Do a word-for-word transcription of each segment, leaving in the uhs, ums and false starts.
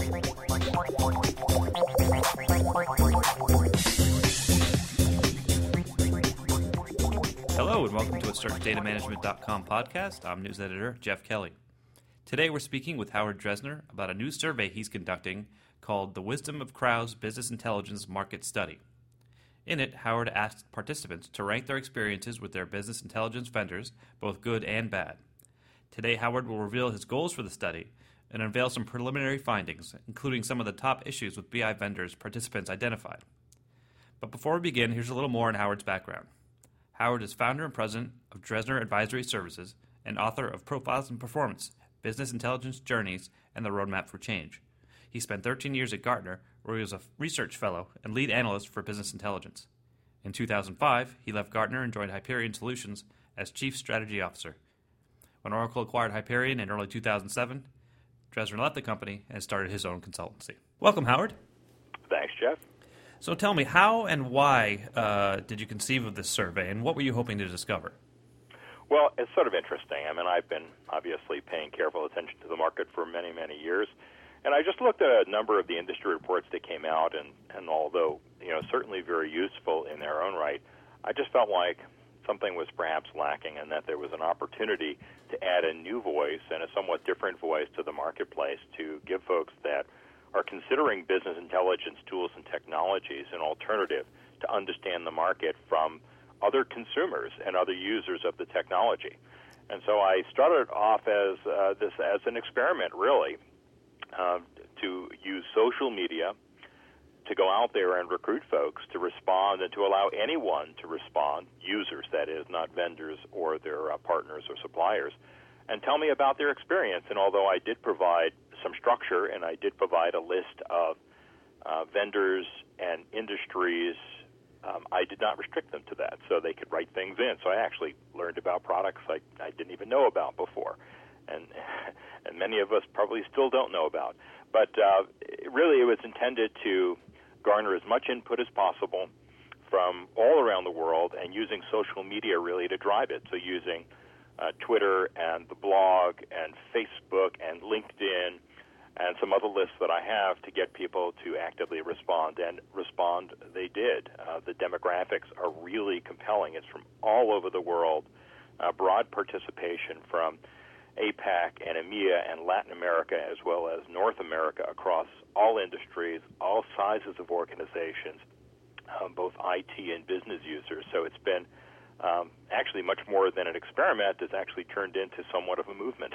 Hello and welcome to a Search Data Management dot com podcast. I'm news editor Jeff Kelly. Today we're speaking with Howard Dresner about a new survey he's conducting called The Wisdom of Crowds Business Intelligence Market Study. In it, Howard asked participants to rank their experiences with their business intelligence vendors, both good and bad. Today, Howard will reveal his goals for the study and unveil some preliminary findings, including some of the top issues with B I vendors participants identified. But before we begin, here's a little more on Howard's background. Howard is founder and president of Dresner Advisory Services and author of Profiles in Performance, Business Intelligence Journeys, and the Roadmap for Change. He spent thirteen years at Gartner, where he was a research fellow and lead analyst for business intelligence. In two thousand five, he left Gartner and joined Hyperion Solutions as chief strategy officer. When Oracle acquired Hyperion in early two thousand seven, Dresner left the company and started his own consultancy. Welcome, Howard. Thanks, Jeff. So tell me, how and why uh, did you conceive of this survey, and what were you hoping to discover? Well, it's sort of interesting. I mean, I've been obviously paying careful attention to the market for many, many years. And I just looked at a number of the industry reports that came out, and, and although, you know, certainly very useful in their own right, I just felt like something was perhaps lacking and that there was an opportunity to add a new voice and a somewhat different voice to the marketplace to give folks that are considering business intelligence tools and technologies an alternative to understand the market from other consumers and other users of the technology. And so I started off as uh, this as an experiment, really, Uh, to use social media to go out there and recruit folks to respond and to allow anyone to respond, users, that is, not vendors or their uh, partners or suppliers, and tell me about their experience. And although I did provide some structure and I did provide a list of uh, vendors and industries, um, I did not restrict them to that, so they could write things in. So I actually learned about products I, I didn't even know about before. And, and many of us probably still don't know about. But uh, really it was intended to garner as much input as possible from all around the world and using social media really to drive it. So using uh, Twitter and the blog and Facebook and LinkedIn and some other lists that I have to get people to actively respond. And respond they did. Uh, the demographics are really compelling. It's from all over the world, uh, broad participation from APAC and EMEA and Latin America, as well as North America, across all industries, all sizes of organizations, um, both I T and business users. So it's been um, actually much more than an experiment. It's actually turned into somewhat of a movement.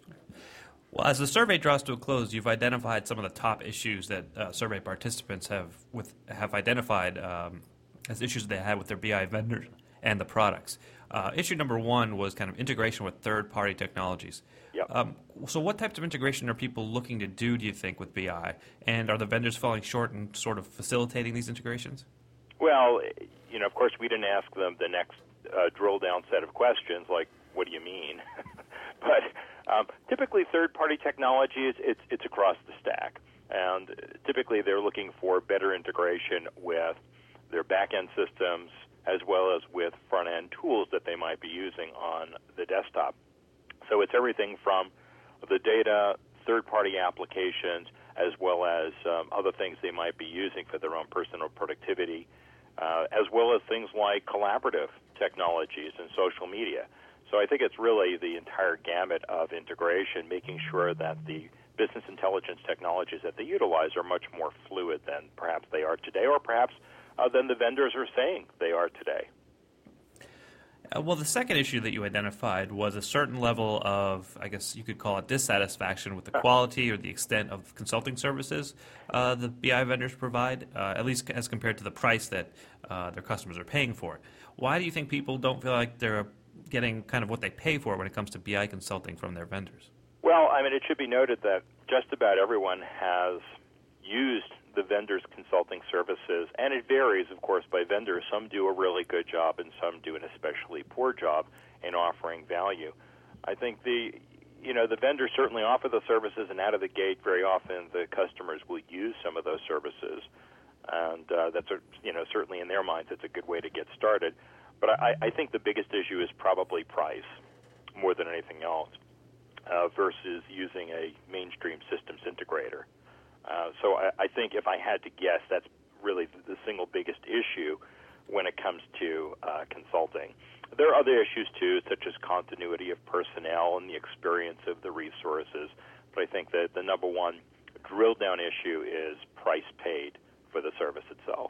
Well, as the survey draws to a close, you've identified some of the top issues that uh, survey participants have with have identified um, as issues they had with their B I vendors and the products. Uh, issue number one was kind of integration with third-party technologies. Yep. Um, so what types of integration are people looking to do, do you think, with B I? And are the vendors falling short in sort of facilitating these integrations? Well, you know, of course, we didn't ask them the next uh, drill-down set of questions, like, what do you mean? But um, typically third-party technologies, it's, it's across the stack. And typically they're looking for better integration with their back-end systems, as well as with front-end tools that they might be using on the desktop. So it's everything from the data, third-party applications, as well as um, other things they might be using for their own personal productivity, uh, as well as things like collaborative technologies and social media. So I think it's really the entire gamut of integration, making sure that the business intelligence technologies that they utilize are much more fluid than perhaps they are today, or perhaps Uh, than the vendors are saying they are today. Uh, well, the second issue that you identified was a certain level of, I guess you could call it dissatisfaction with the quality or the extent of consulting services uh, the B I vendors provide, uh, at least as compared to the price that uh, their customers are paying for it. Why do you think people don't feel like they're getting kind of what they pay for when it comes to B I consulting from their vendors? Well, I mean, it should be noted that just about everyone has used the vendors' consulting services, and it varies, of course, by vendor. Some do a really good job, and some do an especially poor job in offering value. I think the, you know, the vendors certainly offer the services, and out of the gate, very often the customers will use some of those services, and uh, that's, a, you know, certainly in their minds, it's a good way to get started. But I, I think the biggest issue is probably price more than anything else, uh, versus using a mainstream systems integrator. Uh, so I, I think if I had to guess, that's really the single biggest issue when it comes to uh, consulting. There are other issues, too, such as continuity of personnel and the experience of the resources. But I think that the number one drill-down issue is price paid for the service itself.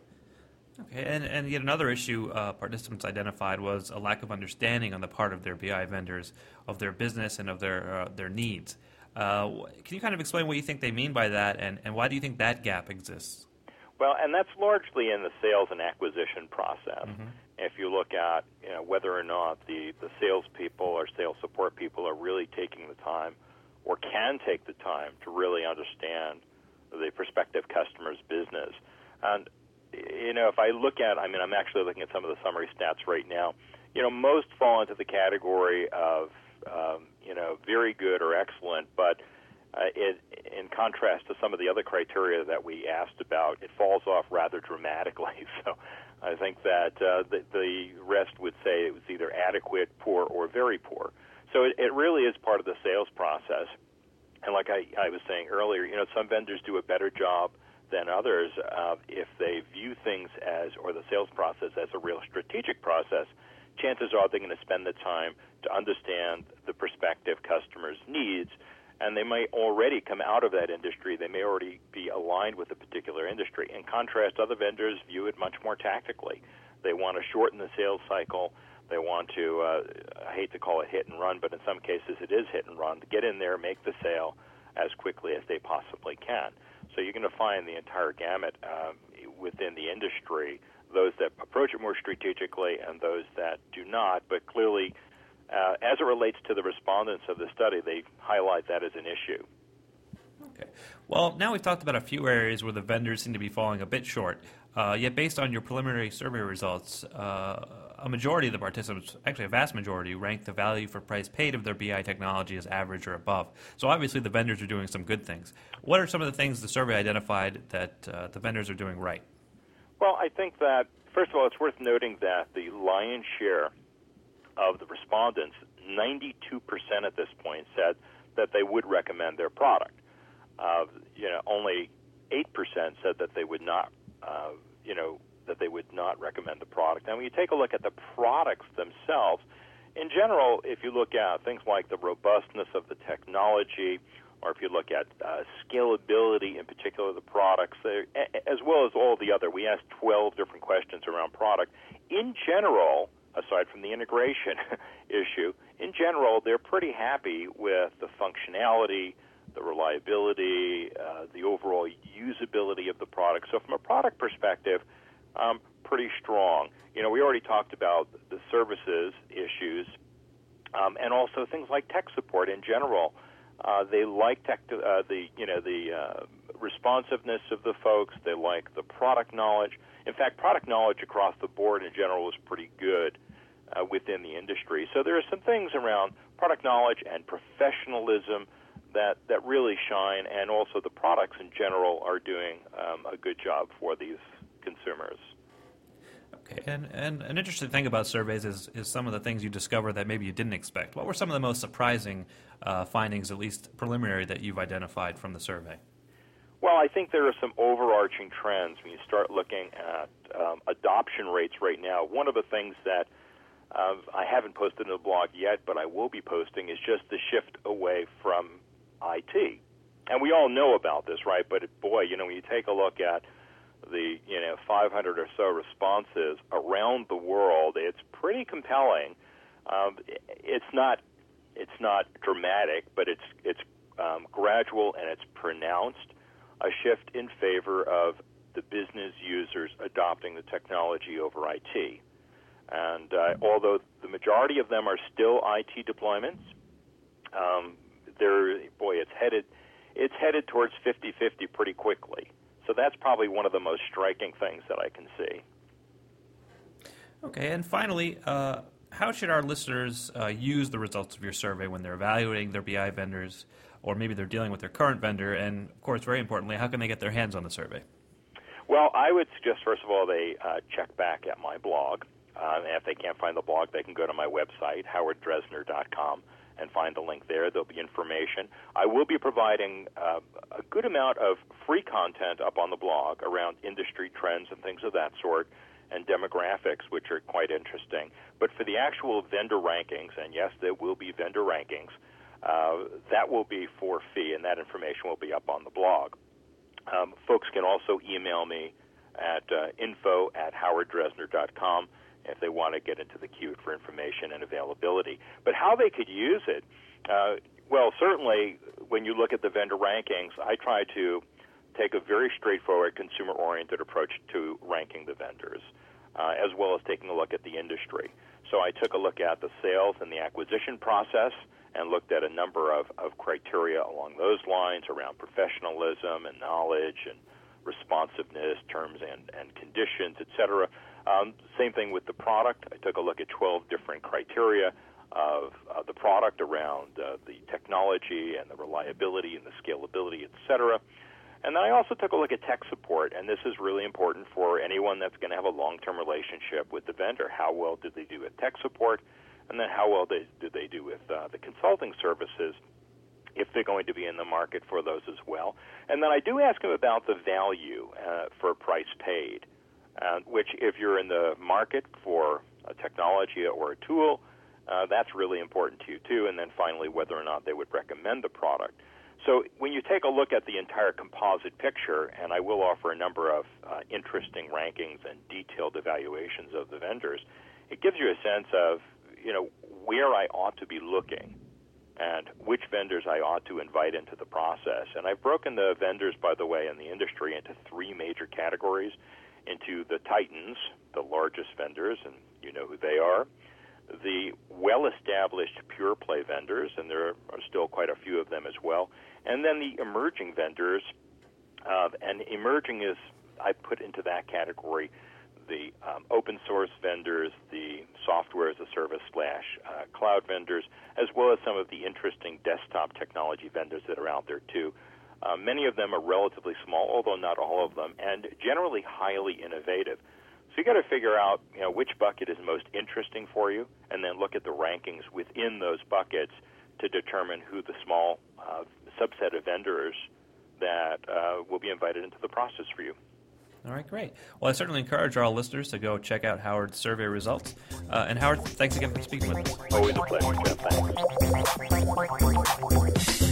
Okay, and, and yet another issue uh, participants identified was a lack of understanding on the part of their B I vendors of their business and of their uh, their needs. Uh, can you kind of explain what you think they mean by that, and, and why do you think that gap exists? Well, and that's largely in the sales and acquisition process. Mm-hmm. If you look at you know, whether or not the, the salespeople or sales support people are really taking the time or can take the time to really understand the prospective customer's business. And, you know, if I look at, I mean, I'm actually looking at some of the summary stats right now. You know, most fall into the category of, um, you know, very good or excellent, but uh, it, in contrast to some of the other criteria that we asked about, it falls off rather dramatically. So I think that uh, the, the rest would say it was either adequate, poor, or very poor. So it, it really is part of the sales process. And like I, I was saying earlier, you know, some vendors do a better job than others uh, if they view things as, or the sales process as a real strategic process. Chances are they're going to spend the time to understand the prospective customer's needs, and they may already come out of that industry. They may already be aligned with a particular industry. In contrast, other vendors view it much more tactically. They want to shorten the sales cycle. They want to, uh, I hate to call it hit and run, but in some cases it is hit and run, to get in there, make the sale as quickly as they possibly can. So you're going to find the entire gamut um, within the industry, those that approach it more strategically and those that do not. But clearly, uh, as it relates to the respondents of the study, they highlight that as an issue. Okay. Well, now we've talked about a few areas where the vendors seem to be falling a bit short. Uh, yet based on your preliminary survey results, uh, a majority of the participants, actually a vast majority, ranked the value for price paid of their B I technology as average or above. So obviously the vendors are doing some good things. What are some of the things the survey identified that uh, the vendors are doing right? Well, I think that, first of all, it's worth noting that the lion's share of the respondents, ninety-two percent at this point, said that they would recommend their product. Uh, you know, only eight percent said that they would not, uh, you know, that they would not recommend the product. And when you take a look at the products themselves, in general, if you look at things like the robustness of the technology, or if you look at uh, scalability, in particular the products, as well as all the other, we asked twelve different questions around product. In general, aside from the integration issue, in general, they're pretty happy with the functionality, the reliability, uh, the overall usability of the product. So from a product perspective, um, pretty strong. You know, we already talked about the services issues, um, and also things like tech support in general. Uh, they like tech, uh, the you know the uh, responsiveness of the folks. They like the product knowledge. In fact, product knowledge across the board in general is pretty good uh, within the industry. So there are some things around product knowledge and professionalism that, that really shine, and also the products in general are doing um, a good job for these consumers. Okay, and, and an interesting thing about surveys is, is some of the things you discover that maybe you didn't expect. What were some of the most surprising uh, findings, at least preliminary, that you've identified from the survey? Well, I think there are some overarching trends when you start looking at um, adoption rates right now. One of the things that uh, I haven't posted in the blog yet, but I will be posting, is just the shift away from I T. And we all know about this, right? But, boy, you know, when you take a look at the, you know, five hundred or so responses around the world, it's pretty compelling. Um, it's not it's not dramatic, but it's it's um, gradual and it's pronounced. A shift in favor of the business users adopting the technology over I T. And uh, although the majority of them are still I T deployments, um, they're, boy, it's headed it's headed towards fifty-fifty pretty quickly. So that's probably one of the most striking things that I can see. Okay, and finally, uh, how should our listeners uh, use the results of your survey when they're evaluating their B I vendors, or maybe they're dealing with their current vendor? And, of course, very importantly, how can they get their hands on the survey? Well, I would suggest, first of all, they uh, check back at my blog. Uh, and if they can't find the blog, they can go to my website, howard dresner dot com, and find the link there. There'll be information. I will be providing uh, a good amount of free content up on the blog around industry trends and things of that sort, and demographics, which are quite interesting. But for the actual vendor rankings, and yes, there will be vendor rankings, uh, that will be for fee, and that information will be up on the blog. Um, folks can also email me at uh, info at howard dresner dot com if they want to get into the queue for information and availability. But how they could use it, uh, well, certainly when you look at the vendor rankings, I try to take a very straightforward, consumer-oriented approach to ranking the vendors, uh, as well as taking a look at the industry. So I took a look at the sales and the acquisition process and looked at a number of, of criteria along those lines around professionalism and knowledge and responsiveness, terms and, and conditions, et cetera. Um, same thing with the product. I took a look at twelve different criteria of uh, the product around uh, the technology and the reliability and the scalability, et cetera. And then I also took a look at tech support, and this is really important for anyone that's going to have a long-term relationship with the vendor. How well did they do with tech support, and then how well they, did they do with uh, the consulting services, if they're going to be in the market for those as well. And then I do ask them about the value uh, for price paid, uh, which if you're in the market for a technology or a tool, uh, that's really important to you too. And then finally, whether or not they would recommend the product. So when you take a look at the entire composite picture, and I will offer a number of uh, interesting rankings and detailed evaluations of the vendors, it gives you a sense of, you know, where I ought to be looking and which vendors I ought to invite into the process. And I've broken the vendors, by the way, in the industry into three major categories, into the titans, the largest vendors, and you know who they are, the well-established pure-play vendors, and there are still quite a few of them as well, and then the emerging vendors. Uh, and emerging is, I put into that category the um, open-source vendors, the software-as-a-service slash uh, cloud vendors, as well as some of the interesting desktop technology vendors that are out there, too. Uh, many of them are relatively small, although not all of them, and generally highly innovative. So you got to figure out, you know, which bucket is most interesting for you, and then look at the rankings within those buckets to determine who the small uh, subset of vendors that uh, will be invited into the process for you. All right, great. Well, I certainly encourage our listeners to go check out Howard's survey results. Uh, and Howard, thanks again for speaking with us. Always a pleasure, Jeff. Thanks.